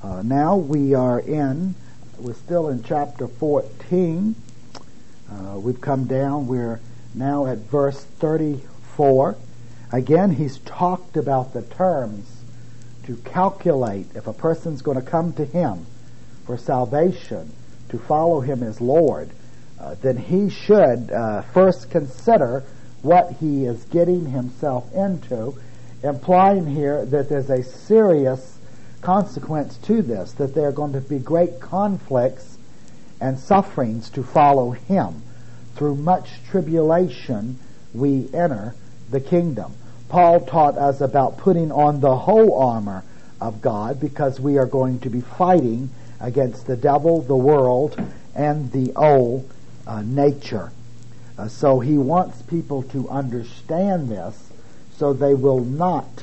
Now we're still in chapter 14. We've come down, we're now at verse 34. Again, he's talked about the terms to calculate if a person's going to come to him for salvation, to follow him as Lord, then he should first consider what he is getting himself into, implying here that there's a serious consequence to this, that there are going to be great conflicts and sufferings to follow him. Through much tribulation we enter the kingdom. Paul taught us about putting on the whole armor of God, because we are going to be fighting against the devil, the world, and the old nature. So he wants people to understand this so they will not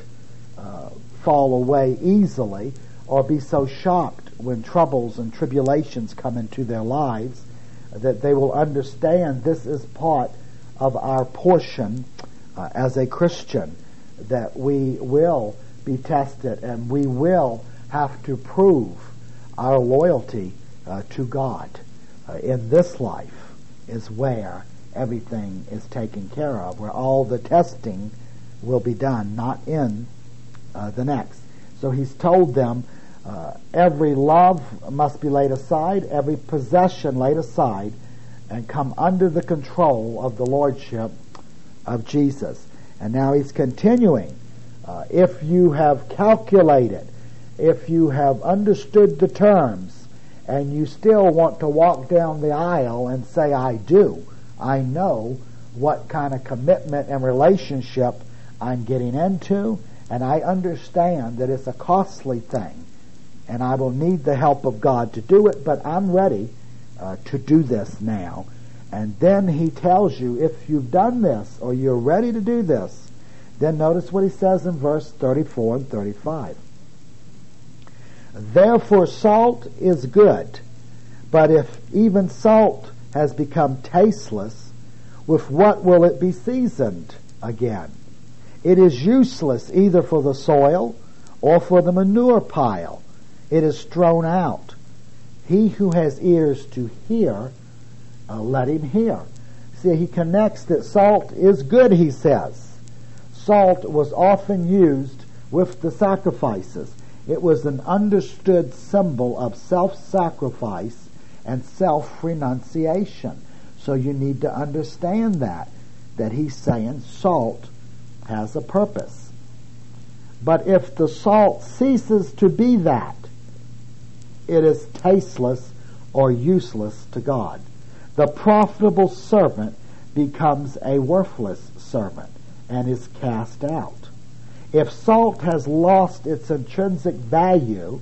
fall away easily or be so shocked when troubles and tribulations come into their lives, that they will understand this is part of our portion as a Christian, that we will be tested and we will have to prove our loyalty to God. In this life is where everything is taken care of, where all the testing will be done, not in the next. So he's told them every love must be laid aside, every possession laid aside, and come under the control of the lordship of Jesus. And now he's continuing. If you have calculated, if you have understood the terms, and you still want to walk down the aisle and say, I do, I know what kind of commitment and relationship I'm getting into, and I understand that it's a costly thing, and I will need the help of God to do it, but I'm ready to do this now. And then he tells you, if you've done this, or you're ready to do this, then notice what he says in verse 34 and 35. Therefore salt is good, but if even salt has become tasteless, with what will it be seasoned again? It is useless either for the soil or for the manure pile. It is thrown out. He who has ears to hear, let him hear. See, he connects that salt is good, he says. Salt was often used with the sacrifices. It was an understood symbol of self-sacrifice and self-renunciation. So you need to understand that he's saying salt has a purpose. But if the salt ceases to be that, it is tasteless or useless to God. The profitable servant becomes a worthless servant and is cast out. If salt has lost its intrinsic value,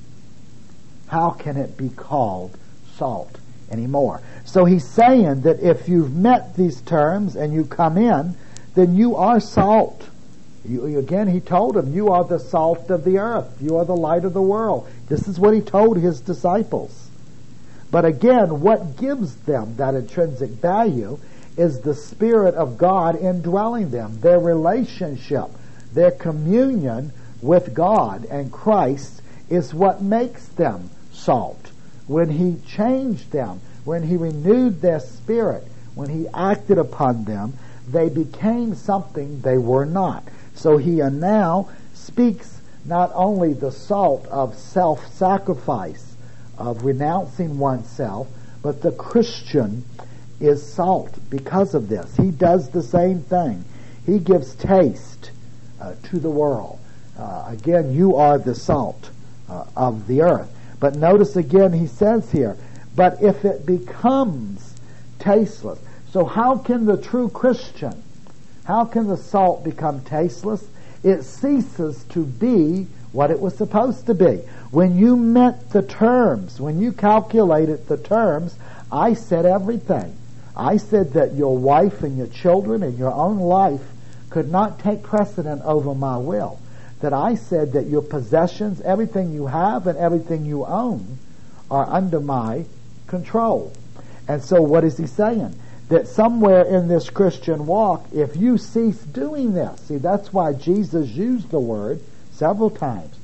how can it be called salt anymore? So he's saying that if you've met these terms and you come in, then you are salt. Again, he told him, you are the salt of the earth. You are the light of the world. This is what he told his disciples. But again, what gives them that intrinsic value is the Spirit of God indwelling them, their relationship, their communion with God and Christ is what makes them salt. When he changed them, when he renewed their spirit, when he acted upon them, they became something they were not. So he now speaks not only the salt of self-sacrifice, of renouncing oneself, but the Christian is salt because of this. He does the same thing. He gives taste to the world. Again, you are the salt of the earth. But notice again he says here, but if it becomes tasteless. So how can the true Christian, how can the salt become tasteless? It ceases to be what it was supposed to be. When you met the terms, when you calculated the terms, I said everything. I said that your wife and your children and your own life could not take precedent over my will. That I said that your possessions, everything you have and everything you own, are under my control. And so what is he saying? That somewhere in this Christian walk, if you cease doing this, see, that's why Jesus used the word several times.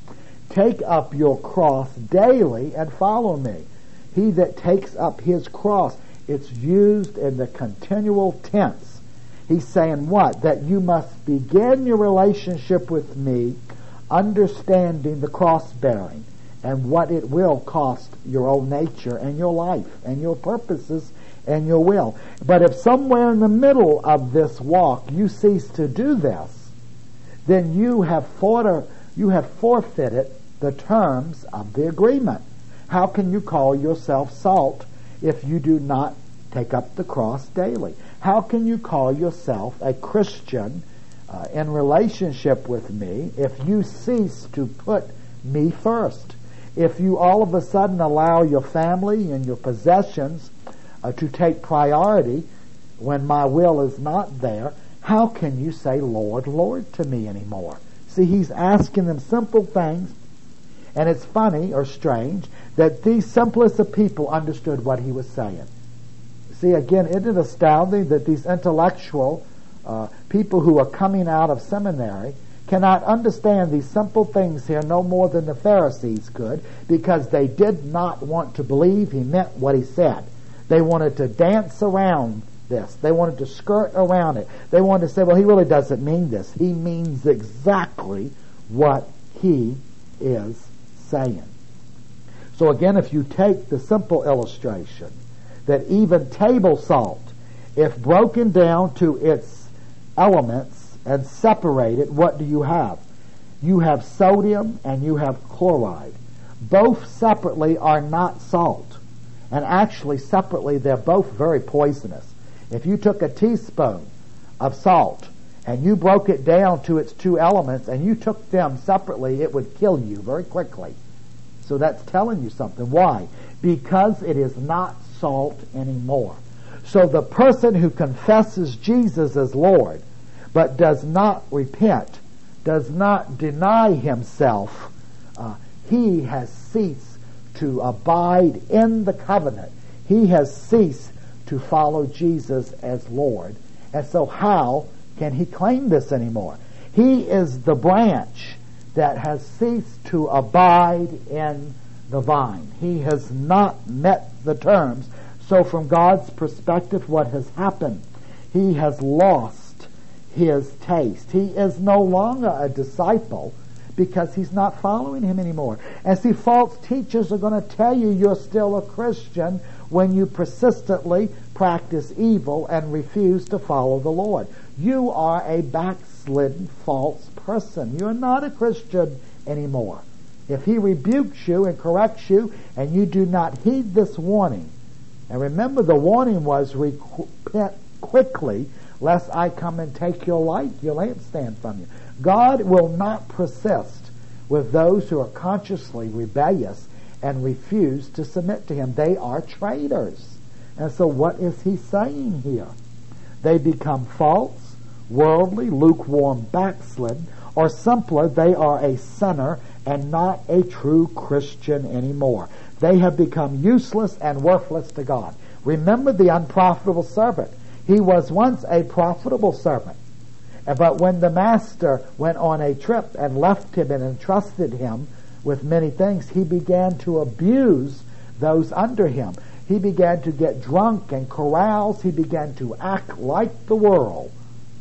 Take up your cross daily and follow me. He that takes up his cross, it's used in the continual tense. He's saying what? That you must begin your relationship with me understanding the cross bearing and what it will cost your own nature and your life and your purposes and your will. But if somewhere in the middle of this walk you cease to do this, then you have forfeited the terms of the agreement. How can you call yourself salt if you do not take up the cross daily? How can you call yourself a Christian in relationship with me if you cease to put me first? If you all of a sudden allow your family and your possessions to take priority when my will is not there, how can you say, Lord, Lord, to me anymore? See, he's asking them simple things, and it's funny or strange that these simplest of people understood what he was saying. See, again, isn't it astounding that these intellectual people who are coming out of seminary cannot understand these simple things here no more than the Pharisees could, because they did not want to believe he meant what he said. They wanted to dance around this. They wanted to skirt around it. They wanted to say, well, he really doesn't mean this. He means exactly what he is saying. So again, if you take the simple illustration that even table salt, if broken down to its elements and separated, what do you have? You have sodium and you have chloride. Both separately are not salt. And actually, separately, they're both very poisonous. If you took a teaspoon of salt and you broke it down to its two elements and you took them separately, it would kill you very quickly. So that's telling you something. Why? Because it is not salt anymore. So the person who confesses Jesus as Lord but does not repent, does not deny himself, he has ceased to abide in the covenant. He has ceased to follow Jesus as Lord. And so how can he claim this anymore? He is the branch that has ceased to abide in the vine. He has not met the terms. So from God's perspective, what has happened? He has lost his taste. He is no longer a disciple because he's not following him anymore. And see, false teachers are going to tell you you're still a Christian when you persistently practice evil and refuse to follow the Lord. You are a backslidden false person. You're not a Christian anymore. If he rebukes you and corrects you and you do not heed this warning, and remember the warning was repent quickly lest I come and take your light, your lampstand from you. God will not persist with those who are consciously rebellious and refuse to submit to him. They are traitors. And so what is he saying here? They become false, worldly, lukewarm, backslidden, or simpler, they are a sinner and not a true Christian anymore. They have become useless and worthless to God. Remember the unprofitable servant. He was once a profitable servant. But when the master went on a trip and left him and entrusted him with many things, he began to abuse those under him. He began to get drunk and carouse. He began to act like the world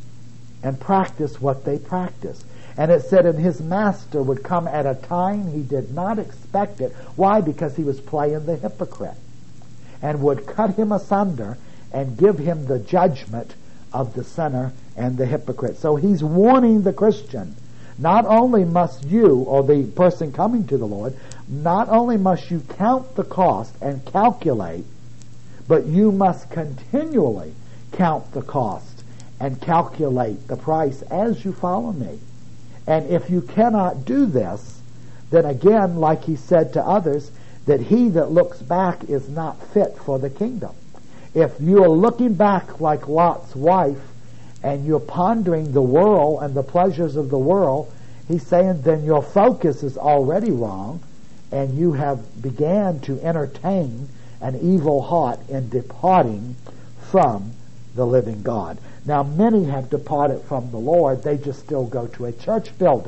and practice what they practiced. And it said, and his master would come at a time he did not expect it. Why? Because he was playing the hypocrite, and would cut him asunder and give him the judgment of the sinner and the hypocrite. So he's warning the Christian, not only must you, or the person coming to the Lord, not only must you count the cost and calculate, but you must continually count the cost and calculate the price as you follow me. And if you cannot do this, then again, like he said to others, that he that looks back is not fit for the kingdom. If you are looking back like Lot's wife and you're pondering the world and the pleasures of the world, he's saying then your focus is already wrong and you have began to entertain an evil heart in departing from the living God. Now many have departed from the Lord. They just still go to a church building.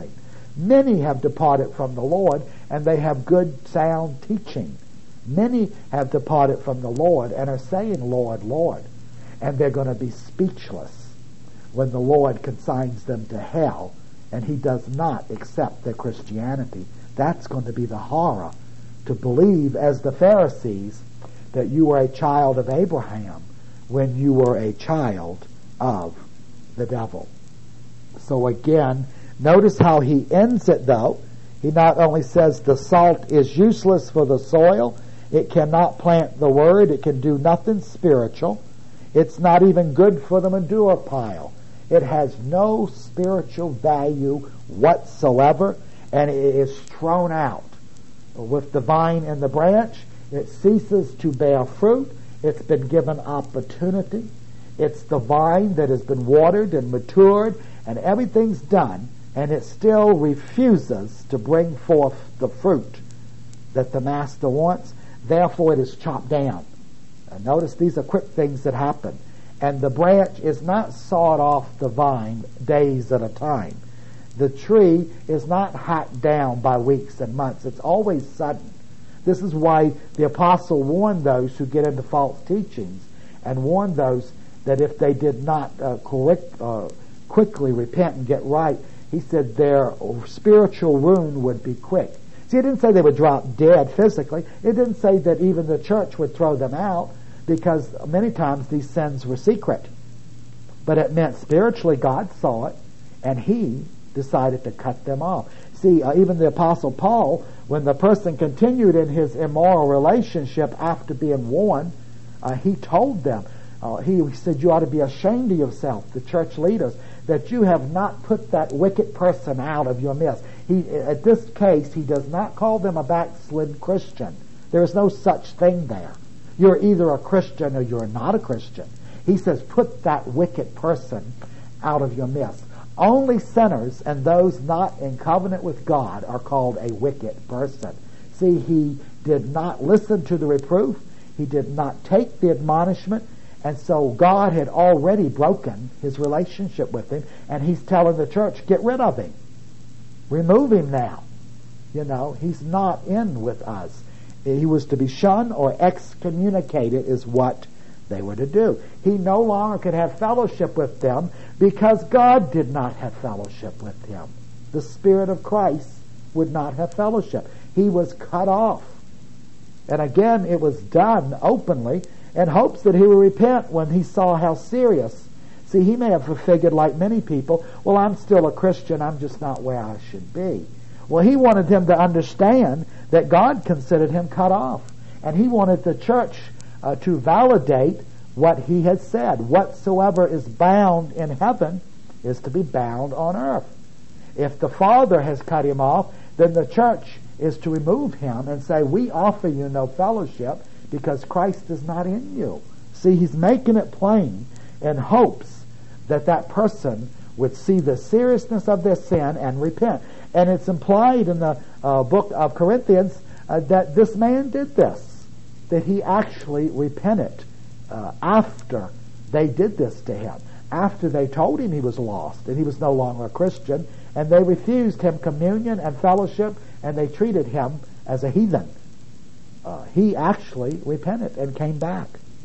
Many have departed from the Lord, and they have good, sound teaching. Many have departed from the Lord and are saying, Lord, Lord. And they're going to be speechless when the Lord consigns them to hell and he does not accept their Christianity. That's going to be the horror, to believe as the Pharisees that you were a child of Abraham when you were a child of the devil. So again, notice how he ends it though. He not only says the salt is useless for the soil, it cannot plant the word, it can do nothing spiritual, it's not even good for the manure pile. It has no spiritual value whatsoever, and it is thrown out. With the vine and the branch, it ceases to bear fruit. It's been given opportunity. It's the vine that has been watered and matured, and everything's done, and it still refuses to bring forth the fruit that the master wants. Therefore, it is chopped down. And notice these are quick things that happen. And the branch is not sawed off the vine days at a time. The tree is not hacked down by weeks and months. It's always sudden. This is why the apostle warned those who get into false teachings, and warned those that if they did not quickly repent and get right, he said their spiritual ruin would be quick. See, it didn't say they would drop dead physically. It didn't say that even the church would throw them out, because many times these sins were secret. But it meant spiritually God saw it, and he decided to cut them off. See, even the Apostle Paul, when the person continued in his immoral relationship after being warned, he told them, he said, you ought to be ashamed of yourself, the church leaders, that you have not put that wicked person out of your midst. At this case, he does not call them a backslid Christian. There is no such thing there. You're either a Christian or you're not a Christian. He says, put that wicked person out of your midst. Only sinners and those not in covenant with God are called a wicked person. See, he did not listen to the reproof. He did not take the admonishment. And so God had already broken his relationship with him. And he's telling the church, get rid of him. Remove him now. You know, he's not in with us. He was to be shunned or excommunicated is what they were to do. He no longer could have fellowship with them because God did not have fellowship with him. The Spirit of Christ would not have fellowship. He was cut off. And again, it was done openly in hopes that he would repent when he saw how serious. See, he may have figured, like many people, well, I'm still a Christian, I'm just not where I should be. Well, he wanted them to understand that God considered him cut off. And he wanted the church to validate what he had said. Whatsoever is bound in heaven is to be bound on earth. If the Father has cut him off, then the church is to remove him and say, we offer you no fellowship because Christ is not in you. See, he's making it plain in hopes that that person would see the seriousness of their sin and repent. And it's implied in the book of Corinthians that this man did this, that he actually repented after they did this to him, after they told him he was lost and he was no longer a Christian, and they refused him communion and fellowship, and they treated him as a heathen. He actually repented and came back.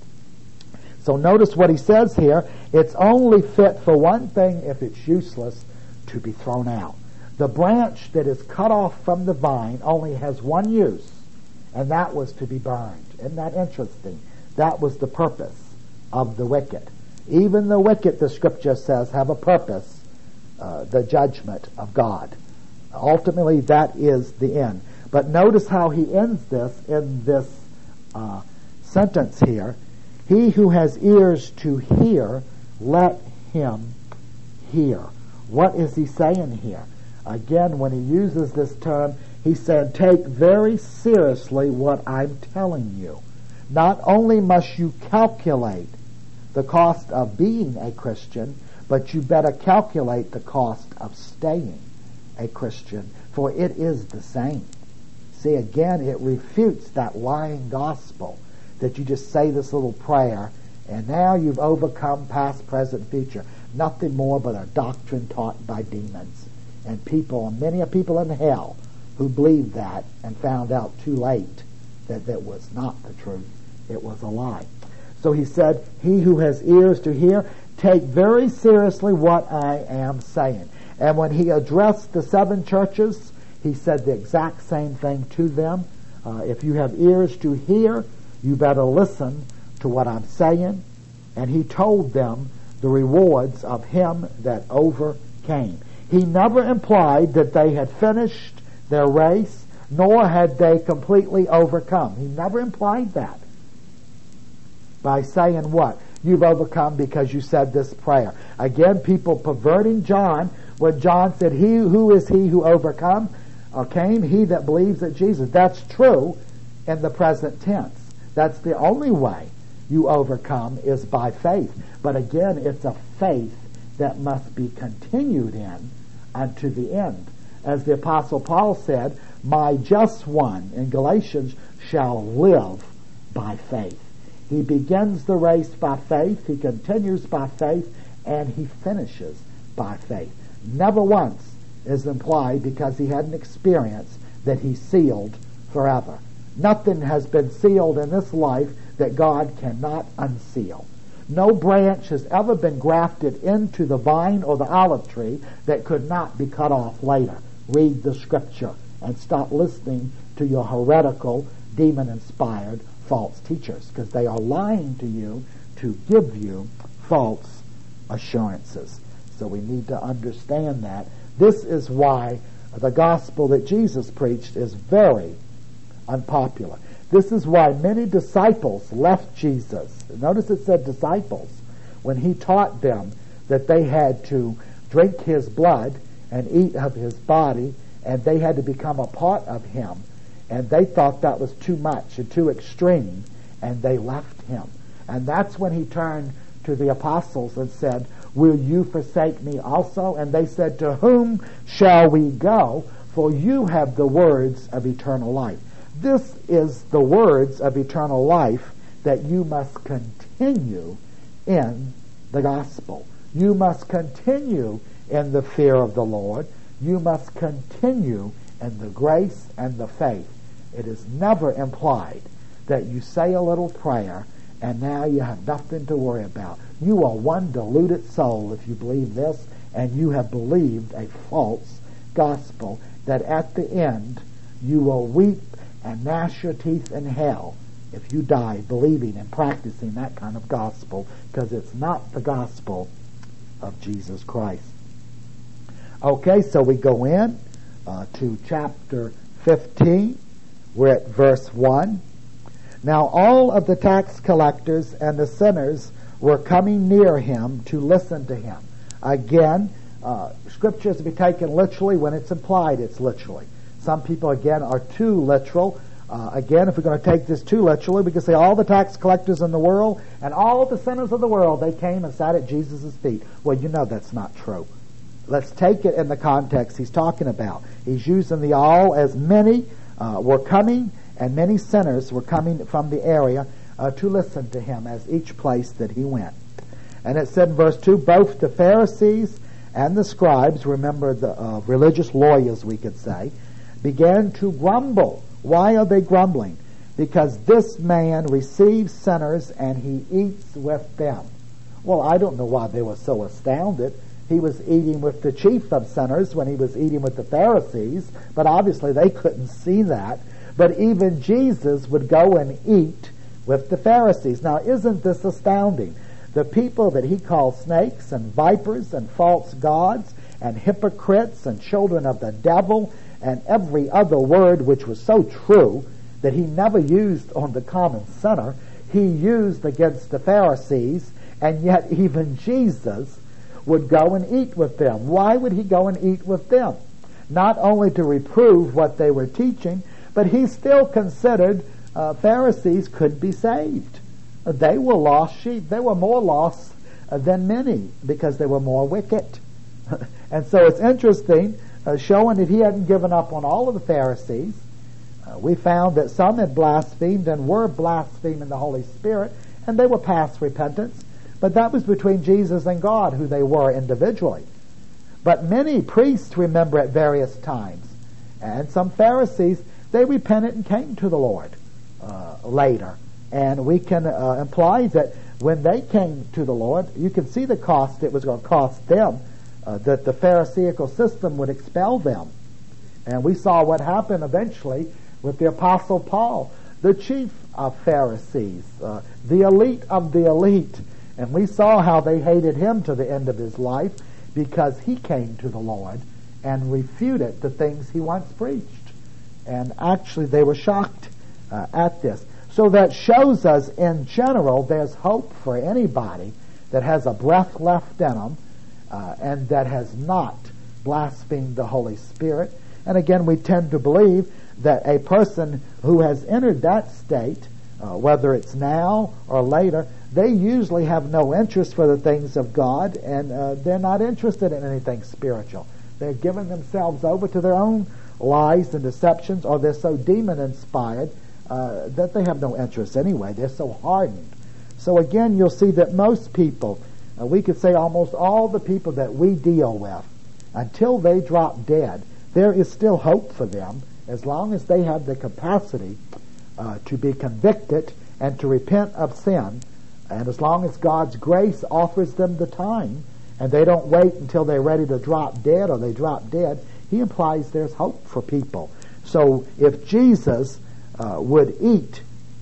So notice what he says here. It's only fit for one thing if it's useless to be thrown out. The branch that is cut off from the vine only has one use, and that was to be burned. Isn't that interesting? That was the purpose of the wicked. Even the wicked, the Scripture says, have a purpose, the judgment of God. Ultimately, that is the end. But notice how he ends this in this sentence here. He who has ears to hear, let him hear. What is he saying here? Again, when he uses this term, he said, take very seriously what I'm telling you. Not only must you calculate the cost of being a Christian, but you better calculate the cost of staying a Christian, for it is the same. See, again, it refutes that lying gospel that you just say this little prayer, and now you've overcome past, present, future. Nothing more but a doctrine taught by demons. And many people in hell who believed that and found out too late that that was not the truth. It was a lie. So he said, he who has ears to hear, take very seriously what I am saying. And when he addressed the 7 churches, he said the exact same thing to them. If you have ears to hear, you better listen to what I'm saying. And he told them the rewards of him that overcame. He never implied that they had finished their race, nor had they completely overcome. He never implied that. By saying what? You've overcome because you said this prayer. Again, people perverting John when John said, who is he who overcome? Came, he that believes that Jesus. That's true in the present tense. That's the only way you overcome is by faith. But again, it's a faith that must be continued in unto the end. As the Apostle Paul said, my just one in Galatians shall live by faith. He begins the race by faith, he continues by faith, and he finishes by faith. Never once is implied because he had an experience that he sealed forever. Nothing has been sealed in this life that God cannot unseal. No branch has ever been grafted into the vine or the olive tree that could not be cut off later. Read the scripture and stop listening to your heretical, demon-inspired false teachers, because they are lying to you to give you false assurances. So we need to understand that. This is why the gospel that Jesus preached is very unpopular. This is why many disciples left Jesus. Notice it said disciples when he taught them that they had to drink his blood and eat of his body, and they had to become a part of him. And they thought that was too much and too extreme, and they left him. And that's when he turned to the apostles and said, will you forsake me also? And they said, to whom shall we go? For you have the words of eternal life. This is the words of eternal life, that you must continue in the gospel. You must continue in the fear of the Lord. You must continue in the grace and the faith. It is never implied that you say a little prayer and now you have nothing to worry about. You are one deluded soul if you believe this, and you have believed a false gospel that at the end you will weep and gnash your teeth in hell if you die believing and practicing that kind of gospel, because it's not the gospel of Jesus Christ. Okay, so we go in to chapter 15. We're at verse 1. Now all of the tax collectors and the sinners were coming near him to listen to him. Again, Scripture is to be taken literally. When it's implied, it's literally. Some people, again, are too literal. Again, if we're going to take this too literally, we can say all the tax collectors in the world and all the sinners of the world, they came and sat at Jesus' feet. Well, you know that's not true. Let's take it in the context he's talking about. He's using the all, as many were coming, and many sinners were coming from the area to listen to him as each place that he went. And it said in verse 2, both the Pharisees and the scribes, remember the religious lawyers we could say, began to grumble. Why are they grumbling? Because this man receives sinners and he eats with them. Well, I don't know why they were so astounded. He was eating with the chief of sinners when he was eating with the Pharisees, but obviously they couldn't see that. But even Jesus would go and eat with the Pharisees. Now, isn't this astounding? The people that he called snakes and vipers and false gods and hypocrites and children of the devil and every other word which was so true that he never used on the common sinner, he used against the Pharisees, and yet even Jesus would go and eat with them. Why would he go and eat with them? Not only to reprove what they were teaching, but he still considered Pharisees could be saved. They were lost sheep. They were more lost than many because they were more wicked. And so it's interesting, showing that he hadn't given up on all of the Pharisees. We found that some had blasphemed and were blaspheming the Holy Spirit, and they were past repentance. But that was between Jesus and God, who they were individually. But many priests remember at various times. And some Pharisees, they repented and came to the Lord later. And we can imply that when they came to the Lord, you can see the cost it was going to cost them, that the Pharisaical system would expel them. And we saw what happened eventually with the Apostle Paul, the chief of Pharisees, the elite of the elite. And we saw how they hated him to the end of his life because he came to the Lord and refuted the things he once preached. And actually they were shocked at this. So that shows us in general there's hope for anybody that has a breath left in them and that has not blasphemed the Holy Spirit. And again, we tend to believe that a person who has entered that state, whether it's now or later, they usually have no interest for the things of God, and they're not interested in anything spiritual. They're giving themselves over to their own lies and deceptions, or they're so demon-inspired that they have no interest anyway. They're so hardened. So again, you'll see that most people, we could say almost all the people that we deal with, until they drop dead, there is still hope for them as long as they have the capacity to be convicted and to repent of sin, and as long as God's grace offers them the time and they don't wait until they're ready to drop dead or they drop dead, he implies there's hope for people. So if Jesus would eat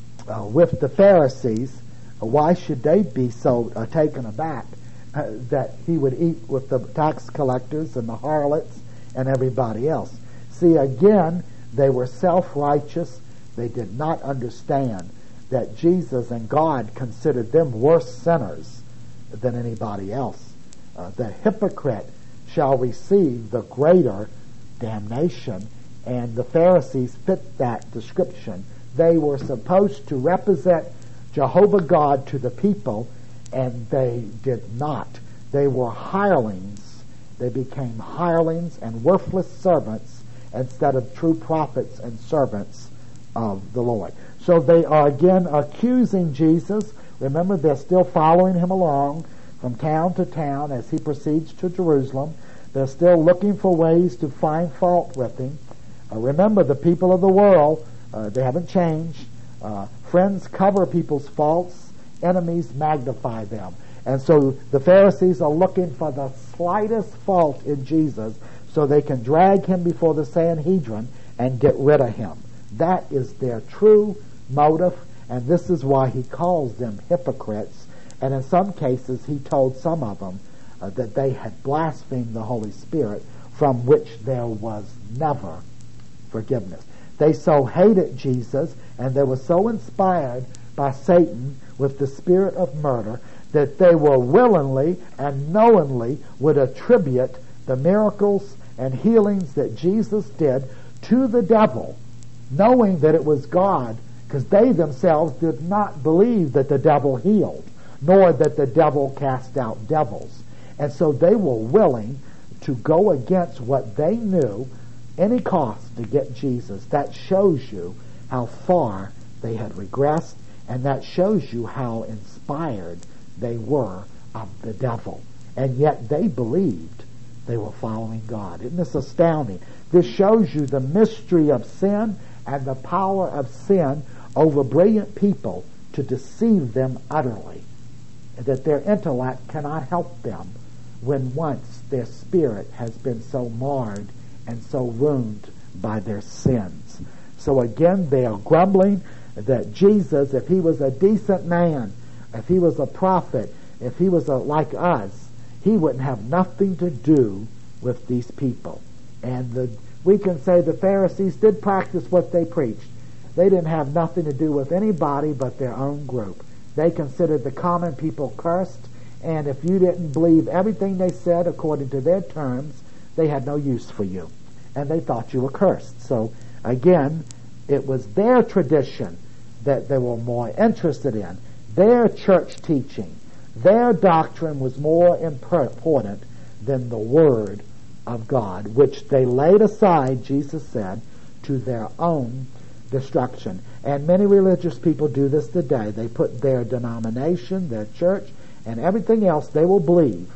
with the Pharisees, why should they be so taken aback that he would eat with the tax collectors and the harlots and everybody else? See, again, they were self-righteous. They did not understand that Jesus and God considered them worse sinners than anybody else. The hypocrite shall receive the greater damnation, and the Pharisees fit that description. They were supposed to represent Jehovah God to the people, and they did not. They were hirelings. They became hirelings and worthless servants instead of true prophets and servants of the Lord. So they are again accusing Jesus. Remember, they're still following him along from town to town as he proceeds to Jerusalem. They're still looking for ways to find fault with him. Remember, the people of the world, they haven't changed. Friends cover people's faults. Enemies magnify them. And so the Pharisees are looking for the slightest fault in Jesus so they can drag him before the Sanhedrin and get rid of him. That is their true motive, and this is why he calls them hypocrites. And in some cases, he told some of them that they had blasphemed the Holy Spirit, from which there was never forgiveness. They so hated Jesus, and they were so inspired by Satan with the spirit of murder, that they were willingly and knowingly would attribute the miracles and healings that Jesus did to the devil, knowing that it was God, because they themselves did not believe that the devil healed, nor that the devil cast out devils. And so they were willing to go against what they knew, any cost, to get Jesus. That shows you how far they had regressed, and that shows you how inspired they were of the devil. And yet they believed they were following God. Isn't this astounding? This shows you the mystery of sin and the power of sin over brilliant people to deceive them utterly, that their intellect cannot help them when once their spirit has been so marred and so ruined by their sins. So again, they are grumbling that Jesus, if he was a decent man, if he was a prophet, if he was like us, he wouldn't have nothing to do with these people. And we can say the Pharisees did practice what they preached. They didn't have nothing to do with anybody but their own group. They considered the common people cursed, and if you didn't believe everything they said according to their terms, they had no use for you. And they thought you were cursed. So, again, it was their tradition that they were more interested in. Their church teaching, their doctrine was more important than the Word of God, which they laid aside, Jesus said, to their own destruction. And many religious people do this today. They put their denomination, their church, and everything else they will believe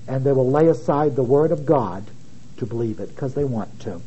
and they will lay aside the Word of God to believe it because they want to.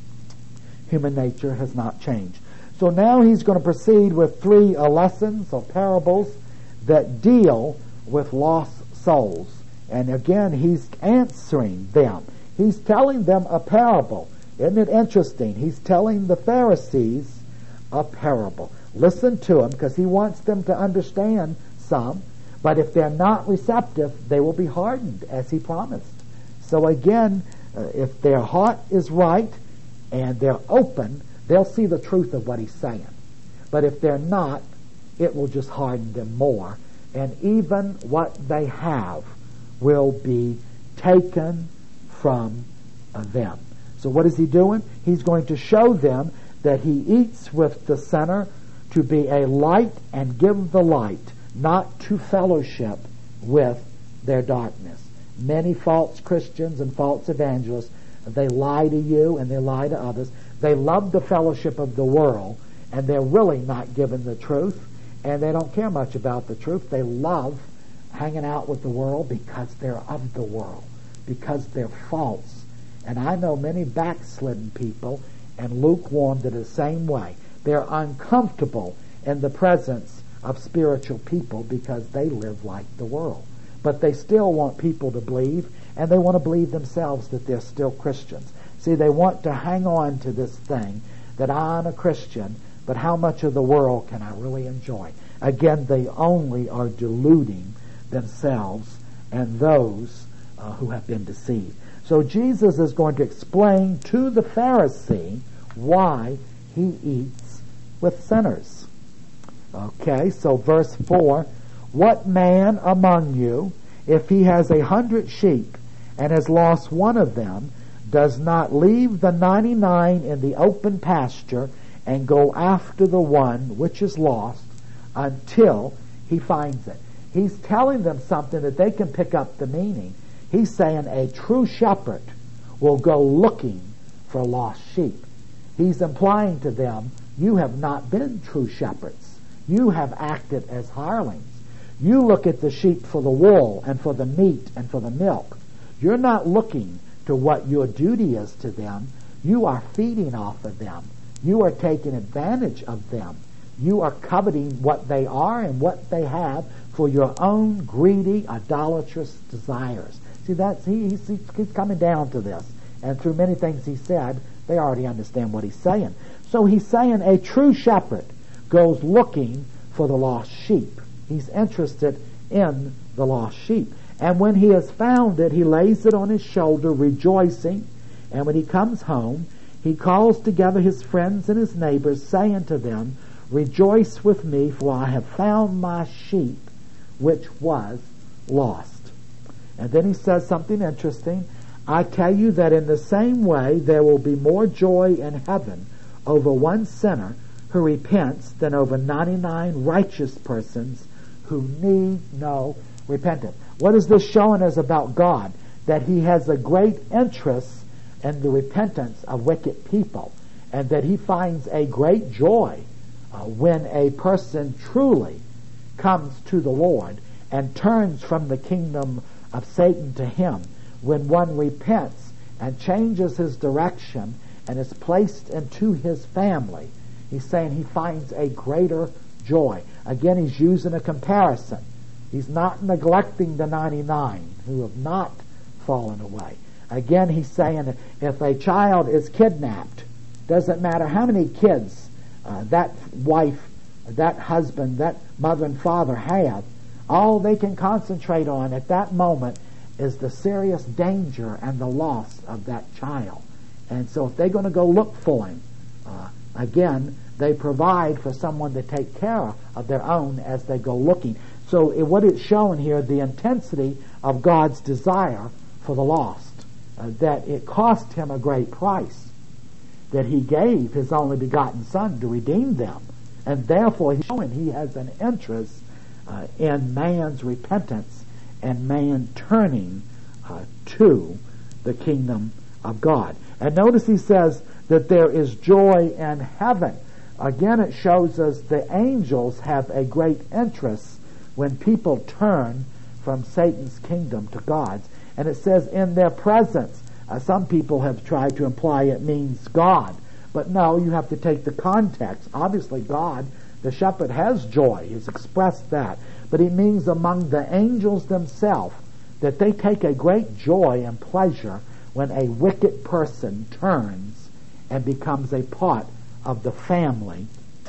Human nature has not changed. So now he's going to proceed with 3 lessons or parables that deal with lost souls. And again, he's answering them. He's telling them a parable. Isn't it interesting? He's telling the Pharisees a parable. Listen to him because he wants them to understand some. But if they're not receptive, they will be hardened, as he promised. So again, if their heart is right and they're open, they'll see the truth of what he's saying. But if they're not, it will just harden them more. And even what they have will be taken from them. So what is he doing? He's going to show them that he eats with the sinner to be a light and give the light, not to fellowship with their darkness. Many false Christians and false evangelists, they lie to you and they lie to others. They love the fellowship of the world, and they're really not given the truth, and they don't care much about the truth. They love hanging out with the world because they're of the world, because they're false. And I know many backslidden people and lukewarm that are the same way. They're uncomfortable in the presence of spiritual people because they live like the world. But they still want people to believe, and they want to believe themselves that they're still Christians. See, they want to hang on to this thing that I'm a Christian, but how much of the world can I really enjoy? Again, they only are deluding themselves and those who have been deceived. So Jesus is going to explain to the Pharisee why he eats with sinners. Okay, so verse 4, what man among you, if he has 100 sheep and has lost one of them, does not leave the 99 in the open pasture and go after the one which is lost until he finds it? He's telling them something that they can pick up the meaning. He's saying a true shepherd will go looking for lost sheep. He's implying to them, you have not been true shepherds. You have acted as hirelings. You look at the sheep for the wool and for the meat and for the milk. You're not looking to what your duty is to them. You are feeding off of them. You are taking advantage of them. You are coveting what they are and what they have for your own greedy, idolatrous desires. See, that's he's coming down to this. And through many things he said, they already understand what he's saying. So he's saying a true shepherd goes looking for the lost sheep. He's interested in the lost sheep. And when he has found it, he lays it on his shoulder, rejoicing. And when he comes home, he calls together his friends and his neighbors, saying to them, rejoice with me, for I have found my sheep, which was lost. And then he says something interesting. I tell you that in the same way there will be more joy in heaven over one sinner who repents than over 99 righteous persons who need no repentance. What is this showing us about God? That he has a great interest in the repentance of wicked people, and that he finds a great joy when a person truly comes to the Lord and turns from the kingdom of Satan to him. When one repents and changes his direction and is placed into his family, he's saying he finds a greater joy. Again, he's using a comparison. He's not neglecting the 99 who have not fallen away. Again, he's saying if a child is kidnapped, doesn't matter how many kids that wife, that husband, that mother and father have, all they can concentrate on at that moment is the serious danger and the loss of that child. And so if they're going to go look for him, again, they provide for someone to take care of their own as they go looking. So what it's showing here, the intensity of God's desire for the lost, that it cost him a great price, that he gave his only begotten Son to redeem them. And therefore he's showing he has an interest in man's repentance and man turning to the kingdom of God. And notice he says that there is joy in heaven. Again, it shows us the angels have a great interest when people turn from Satan's kingdom to God's. And it says in their presence. Some people have tried to imply it means God. But no, you have to take the context. Obviously God, the shepherd, has joy. He's expressed that. But it means among the angels themselves that they take a great joy and pleasure when a wicked person turns and becomes a part of the family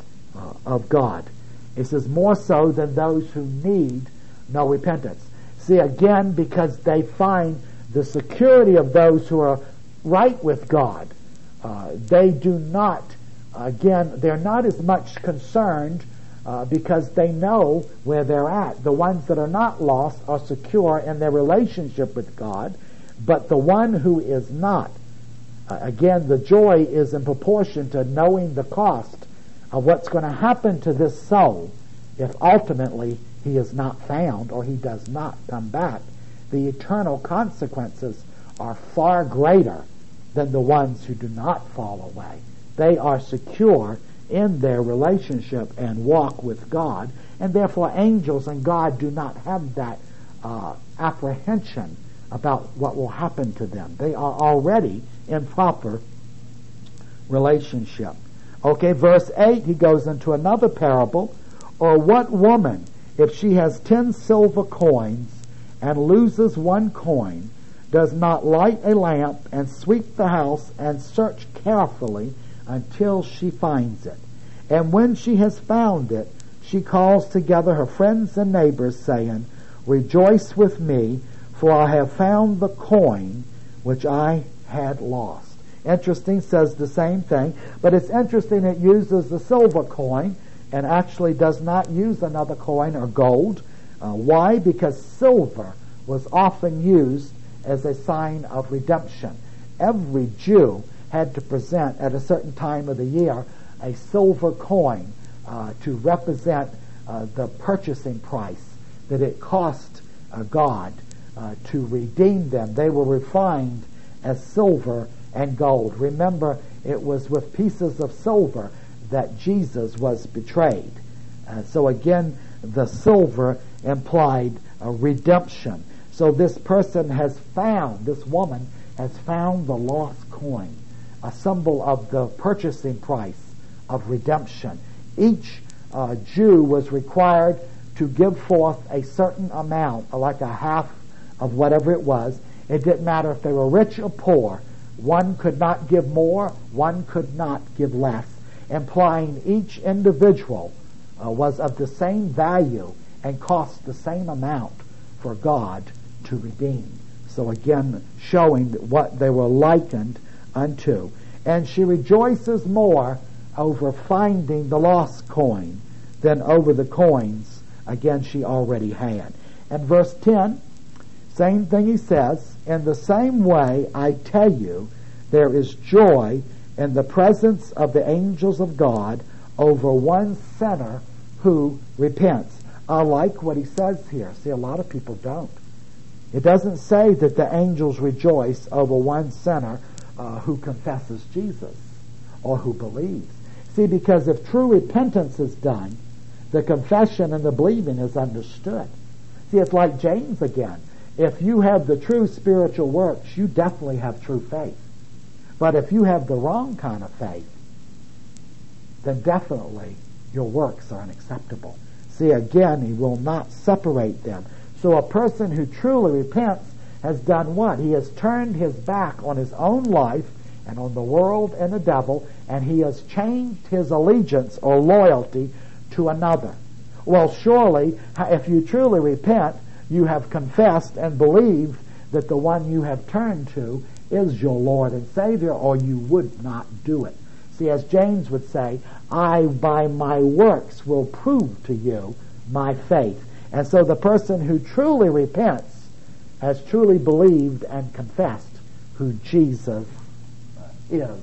of God. It says more so than those who need no repentance. See, again, because they find the security of those who are right with God, they do not, again, they're not as much concerned because they know where they're at. The ones that are not lost are secure in their relationship with God, but the one who is not, again, the joy is in proportion to knowing the cost of what's going to happen to this soul if ultimately he is not found or he does not come back. The eternal consequences are far greater than the ones who do not fall away. They are secure in their relationship and walk with God, and therefore angels and God do not have that apprehension about what will happen to them. They are already in proper relationship. Okay, verse 8, he goes into another parable. Or what woman, if she has 10 silver coins and loses 1 coin, does not light a lamp and sweep the house and search carefully until she finds it? And when she has found it, she calls together her friends and neighbors, saying, Rejoice with me, for I have found the coin which I had lost. Interesting, says the same thing, but it's interesting it uses the silver coin and actually does not use another coin or gold. Why? Because silver was often used as a sign of redemption. Every Jew had to present at a certain time of the year a silver coin to represent the purchasing price that it cost God to redeem them. They were refined as silver and gold. Remember, it was with pieces of silver that Jesus was betrayed. So again, the silver implied a redemption. So this person has found, this woman has found the lost coin, a symbol of the purchasing price of redemption. Each Jew was required to give forth a certain amount, like a half of whatever it was. It didn't matter if they were rich or poor. One could not give more, one could not give less, implying each individual was of the same value and cost the same amount for God to redeem. So again, showing what they were likened unto. And she rejoices more over finding the lost coin than over the coins, again, she already had. And verse 10, same thing he says, in the same way, I tell you, there is joy in the presence of the angels of God over one sinner who repents. I like what he says here. See, a lot of people don't. It doesn't say that the angels rejoice over one sinner who confesses Jesus or who believes. See, because if true repentance is done, the confession and the believing is understood. See, it's like James again. If you have the true spiritual works, you definitely have true faith. But if you have the wrong kind of faith, then definitely your works are unacceptable. See, again, he will not separate them. So a person who truly repents has done what? He has turned his back on his own life and on the world and the devil, and he has changed his allegiance or loyalty to another. Well, surely, if you truly repent, you have confessed and believed that the one you have turned to is your Lord and Savior, or you would not do it. See, as James would say, I by my works will prove to you my faith. And so the person who truly repents has truly believed and confessed who Jesus is.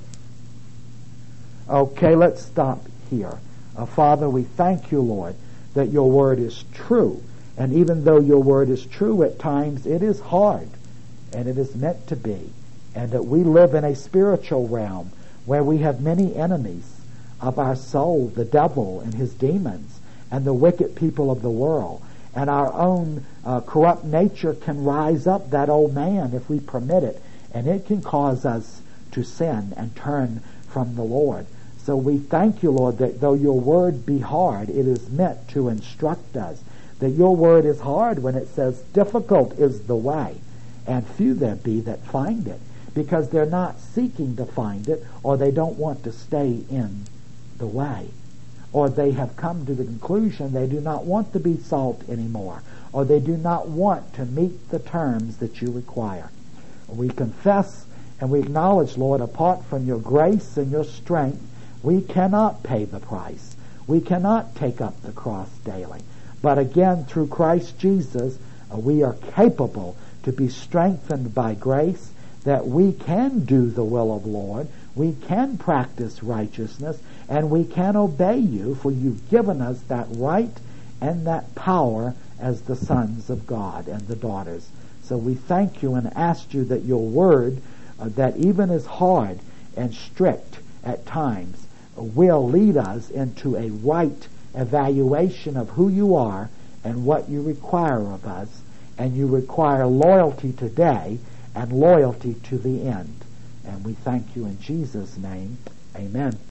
Okay, let's stop here. Father, we thank you, Lord, that your word is true. And even though your word is true, at times it is hard, and it is meant to be. And that we live in a spiritual realm where we have many enemies of our soul, the devil and his demons, and the wicked people of the world. and our own corrupt nature can rise up, that old man, if we permit it, and it can cause us to sin and turn from the Lord. So we thank you, Lord, that though your word be hard, it is meant to instruct us. That your word is hard when it says, difficult is the way, and few there be that find it, because they're not seeking to find it, or they don't want to stay in the way, or they have come to the conclusion they do not want to be salt anymore, or they do not want to meet the terms that you require. We confess and we acknowledge, Lord, apart from your grace and your strength, we cannot pay the price. We cannot take up the cross daily. But again, through Christ Jesus, we are capable to be strengthened by grace, that we can do the will of the Lord, we can practice righteousness, and we can obey you, for you've given us that right and that power as the sons of God and the daughters. So we thank you and ask you that your word, that even is hard and strict at times, will lead us into a right evaluation of who you are and what you require of us. And you require loyalty today and loyalty to the end. And we thank you in Jesus' name. Amen.